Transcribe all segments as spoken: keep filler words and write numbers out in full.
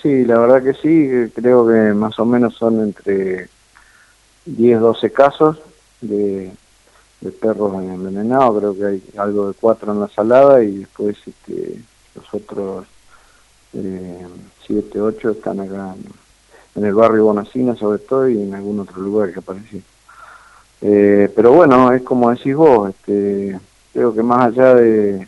sí, la verdad que sí, creo que más o menos son entre diez, doce casos de, de perros envenenados, creo que hay algo de cuatro en la salada y después este, los otros eh, siete, ocho están acá en, en el barrio Bonacina sobre todo y en algún otro lugar que apareció. Eh, pero bueno, es como decís vos, este, creo que más allá de,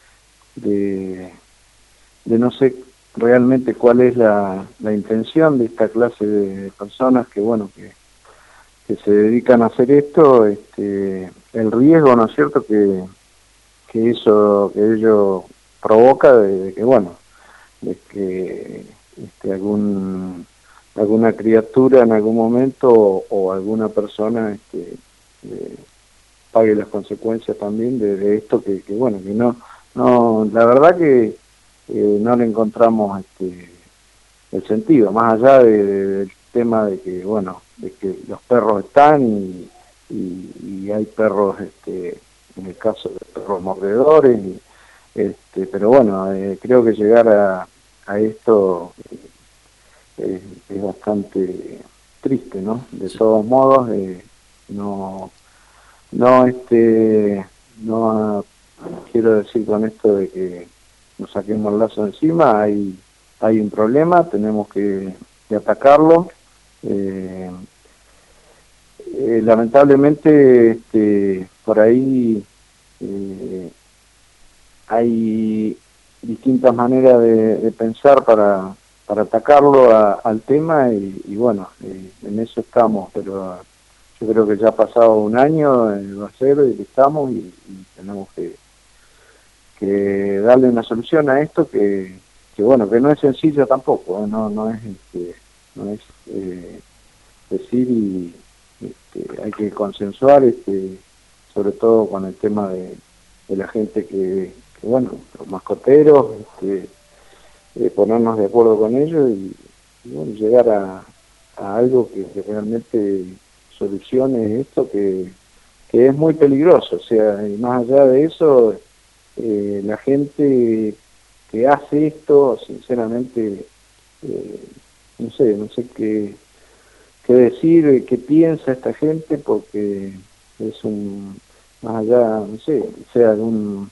de, de no sé realmente cuál es la, la intención de esta clase de personas que, bueno, que, que se dedican a hacer esto, este, el riesgo, ¿no es cierto?, que, que eso, que ello provoca de, de que, bueno, de que este, algún alguna criatura en algún momento o, o alguna persona este, eh, pague las consecuencias también de, de esto que, que bueno que no no la verdad que eh, no le encontramos este el sentido más allá de, de, del tema de que bueno de que los perros están y, y, y hay perros este en el caso de perros mordedores y, este pero bueno eh, creo que llegar a, a esto eh, es bastante triste, ¿no? De todos modos eh, no no este no quiero decir con esto de que nos saquemos el lazo encima, hay hay un problema, tenemos que, que atacarlo. Eh, eh, lamentablemente este, por ahí eh, hay distintas maneras de, de pensar para, para atacarlo a, al tema y, y bueno, eh, en eso estamos, pero yo creo que ya ha pasado un año, eh, va a ser, y estamos y, y tenemos que, que darle una solución a esto que, que bueno, que no es sencillo tampoco, ¿eh? no no es este, no es eh, decir y este, hay que consensuar, este, sobre todo con el tema de, de la gente que, que bueno, los mascoteros, este, eh, ponernos de acuerdo con ellos y, y bueno, llegar a, a algo que, que realmente solucione esto que, que es muy peligroso, o sea, y más allá de eso, eh, la gente que hace esto, sinceramente, eh, no sé, no sé qué, qué decir, qué piensa esta gente, porque es un, más allá, no sé, sea algún,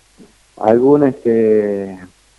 algún este,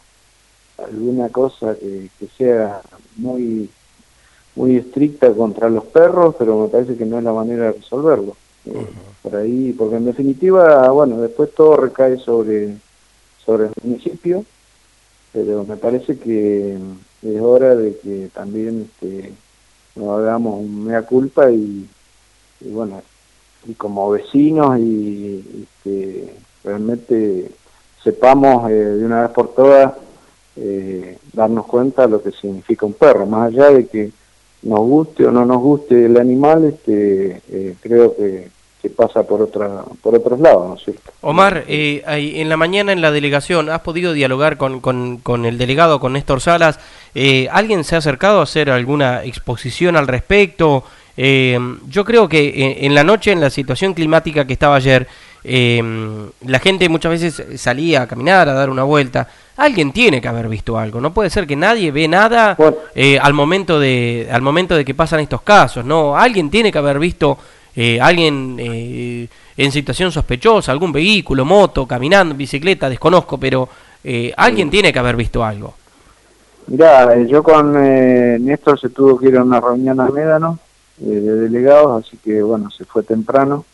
alguna cosa que, que sea muy muy estricta contra los perros, pero me parece que no es la manera de resolverlo. Eh, uh-huh. Por ahí, porque en definitiva, bueno, después todo recae sobre, sobre el municipio, pero me parece que es hora de que también este, nos hagamos un mea culpa y, y bueno, y como vecinos y este, realmente sepamos eh, de una vez por todas eh, darnos cuenta de lo que significa un perro, más allá de que nos guste o no nos guste el animal, este, eh, creo que, que pasa por otra por otros lados, ¿no es cierto? Omar, eh, en la mañana en la delegación, ¿has podido dialogar con, con, con el delegado, con Néstor Salas? Eh, ¿Alguien se ha acercado a hacer alguna exposición al respecto? Eh, yo creo que en, en la noche, en la situación climática que estaba ayer, eh, la gente muchas veces salía a caminar, a dar una vuelta. Alguien tiene que haber visto algo. No puede ser que nadie ve nada bueno, eh, al momento de al momento de que pasan estos casos. No, alguien tiene que haber visto eh, alguien eh, en situación sospechosa, algún vehículo, moto, caminando, bicicleta, desconozco, pero eh, alguien tiene que haber visto algo. Mirá, yo con eh, Néstor se tuvo que ir a una reunión a Médano eh, de delegados, así que bueno, se fue temprano.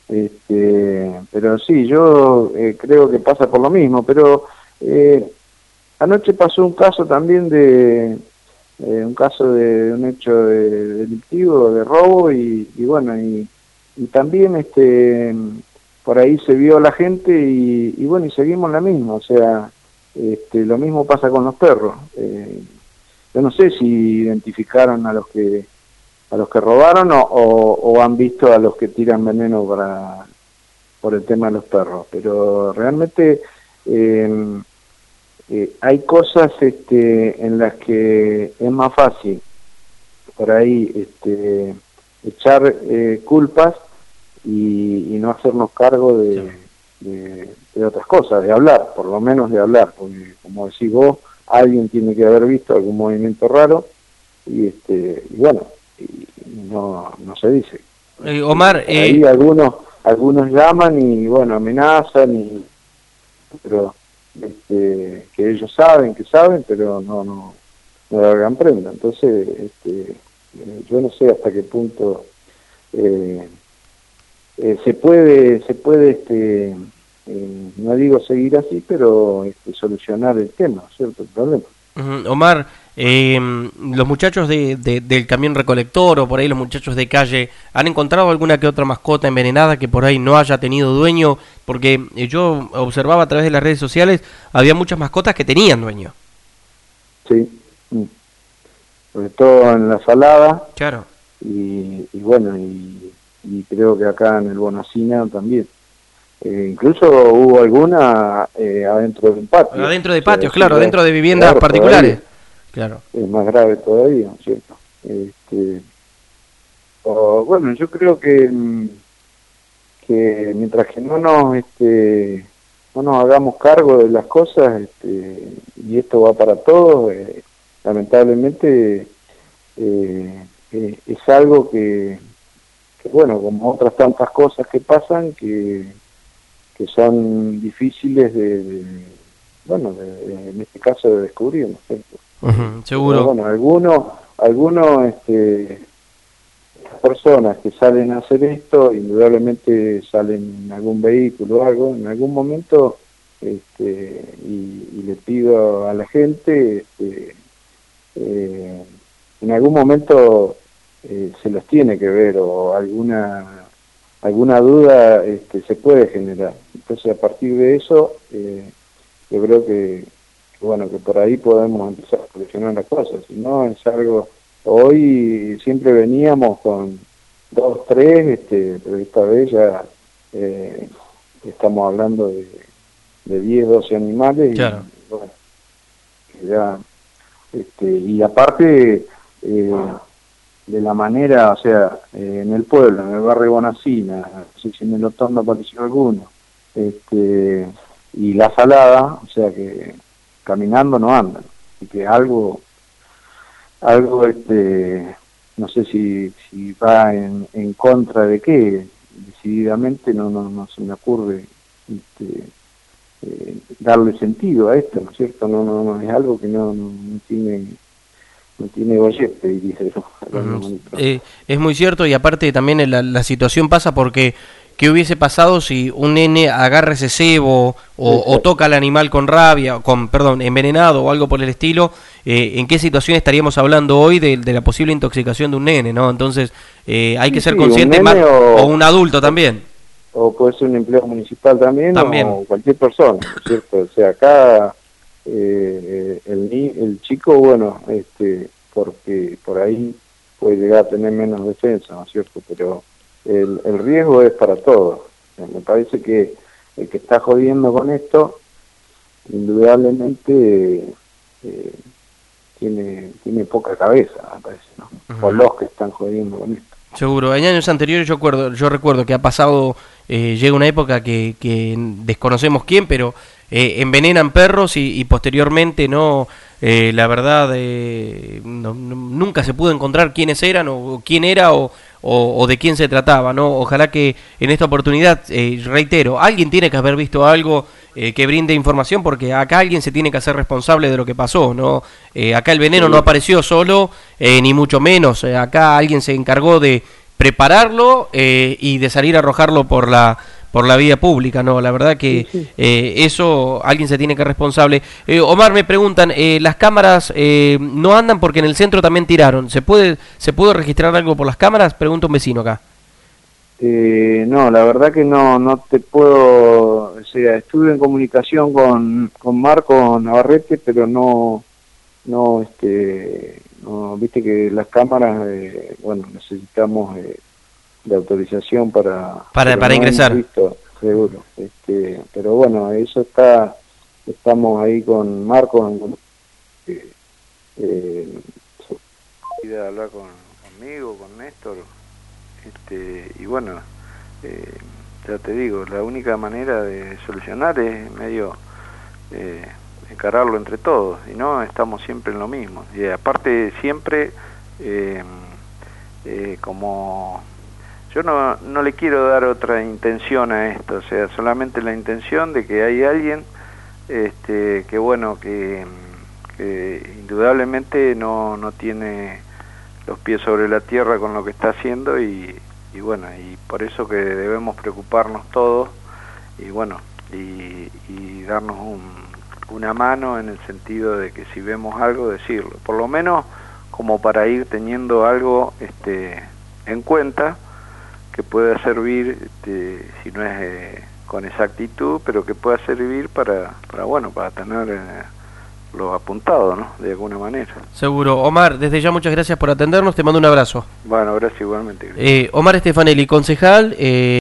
Este, pero sí, yo eh, creo que pasa por lo mismo, pero eh, anoche pasó un caso también de eh, un caso de, de un hecho de, delictivo, de robo y, y bueno, y, y también este por ahí se vio la gente y, y bueno, y seguimos la misma, o sea, este, lo mismo pasa con los perros. Eh, yo no sé si identificaron a los que a los que robaron o, o, o han visto a los que tiran veneno para por el tema de los perros, pero realmente eh, eh, hay cosas este, en las que es más fácil por ahí este, echar eh, culpas y, y no hacernos cargo de, de, de otras cosas, de hablar, por lo menos de hablar, porque como decís vos, alguien tiene que haber visto algún movimiento raro y este y bueno, y no, no se dice. Eh, Omar, eh, ahí algunos algunos llaman y bueno, amenazan, y pero este, que ellos saben, que saben, pero no no, no la hagan prenda. Entonces, este, yo no sé hasta qué punto eh, eh, se puede, se puede este, eh, no digo seguir así, pero este, solucionar el tema, ¿cierto? El problema. Uh, Omar, eh, los muchachos de, de, del camión recolector o por ahí los muchachos de calle, ¿han encontrado alguna que otra mascota envenenada que por ahí no haya tenido dueño? Porque eh, yo observaba a través de las redes sociales, había muchas mascotas que tenían dueño. Sí, sobre todo en la salada. Claro. Y, y bueno, y, y creo que acá en el Bonacina también. Eh, incluso hubo alguna eh, adentro de un patio. Adentro de o sea, patios, claro, es, adentro de viviendas claro, particulares. Todavía, claro. Es más grave todavía, ¿no es cierto? Este, o, bueno, yo creo que, que mientras que no nos, este, no nos hagamos cargo de las cosas, este, y esto va para todos, eh, lamentablemente eh, eh, es algo que, que, bueno, como otras tantas cosas que pasan, que, que son difíciles de, de bueno, de, de, en este caso de descubrir, ¿no es cierto? Uh-huh, seguro. Pero, bueno, algunos, algunos, este, personas que salen a hacer esto, indudablemente salen en algún vehículo o algo, en algún momento, este, y, y le pido a la gente, este, eh, en algún momento eh, se los tiene que ver, o alguna alguna duda este, se puede generar. Entonces, a partir de eso, eh, yo creo que, que bueno, que por ahí podemos empezar a solucionar las cosas. Si no, es algo, hoy siempre veníamos con dos, tres, este, pero esta vez ya eh, estamos hablando de, de diez, doce animales, claro. Y bueno, que ya, este, y aparte eh, de la manera, o sea, eh, en el pueblo, en el barrio Bonacina, no sé si en el Otorno apareció alguno, este, y la Salada, o sea que caminando no andan, y que algo, algo, este, no sé si, si va en, en contra de qué, decididamente no, no, no se me ocurre, este, eh, darle sentido a esto, ¿no es cierto? No, no, no, es algo que no, no, no tiene... no tiene bollete, diría yo. Uh-huh. eh, es muy cierto, y aparte también la, la situación pasa porque ¿qué hubiese pasado si un nene agarra ese cebo o, o toca al animal con rabia, con perdón, envenenado o algo por el estilo? Eh, ¿En qué situación estaríamos hablando hoy de, de la posible intoxicación de un nene, no? Entonces eh, hay sí, que ser sí, consciente, más, o, o un adulto también. O puede ser un empleado municipal también, también. o cualquier persona, ¿cierto? O sea, acá eh, el, el chico, bueno, este, porque por ahí puede llegar a tener menos defensa, ¿no es cierto? Pero el, el riesgo es para todos. O sea, me parece que el que está jodiendo con esto, indudablemente eh, tiene tiene poca cabeza, me parece, ¿no? Uh-huh. O los que están jodiendo con esto. Seguro, en años anteriores yo recuerdo, yo recuerdo que ha pasado, eh, llega una época que, que desconocemos quién, pero eh, envenenan perros y, y posteriormente no, eh, la verdad, eh, no, no, nunca se pudo encontrar quiénes eran o quién era o, o, o de quién se trataba, ¿no? Ojalá que en esta oportunidad, eh, reitero, alguien tiene que haber visto algo eh, que brinde información, porque acá alguien se tiene que hacer responsable de lo que pasó, ¿no? Eh, acá el veneno sí. no apareció solo, eh, ni mucho menos, eh, acá alguien se encargó de prepararlo eh, y de salir a arrojarlo por la por la vía pública, ¿no? La verdad que sí, sí. Eh, eso alguien se tiene que responsable. Eh, Omar, me preguntan, eh, las cámaras eh, no andan porque en el centro también tiraron. ¿Se puede se puede registrar algo por las cámaras? Pregunta un vecino acá. Eh, no, la verdad que no no te puedo, o sea, estuve en comunicación con, con Marco Navarrete, pero no, no, este, no, viste que las cámaras, eh, bueno, necesitamos eh, de autorización para para, para no ingresar, visto, seguro, este, pero bueno, eso está, estamos ahí con Marco, eh, eh, de hablar con, conmigo, con Néstor. Este, y bueno, eh, ya te digo, la única manera de solucionar es medio eh, encararlo entre todos, y no estamos siempre en lo mismo. Y aparte siempre, eh, eh, como yo no, no le quiero dar otra intención a esto, o sea, solamente la intención de que hay alguien este, que bueno, que, que indudablemente no, no tiene los pies sobre la tierra con lo que está haciendo, y, y bueno, y por eso que debemos preocuparnos todos, y bueno, y, y darnos un, una mano en el sentido de que si vemos algo, decirlo, por lo menos como para ir teniendo algo este, en cuenta, que pueda servir, este, si no es eh, con exactitud, pero que pueda servir para, para bueno, para tener eh, lo apuntado, ¿no? De alguna manera. Seguro. Omar, desde ya muchas gracias por atendernos, te mando un abrazo. Bueno, gracias igualmente. Eh, Omar Stefanelli, concejal. Eh...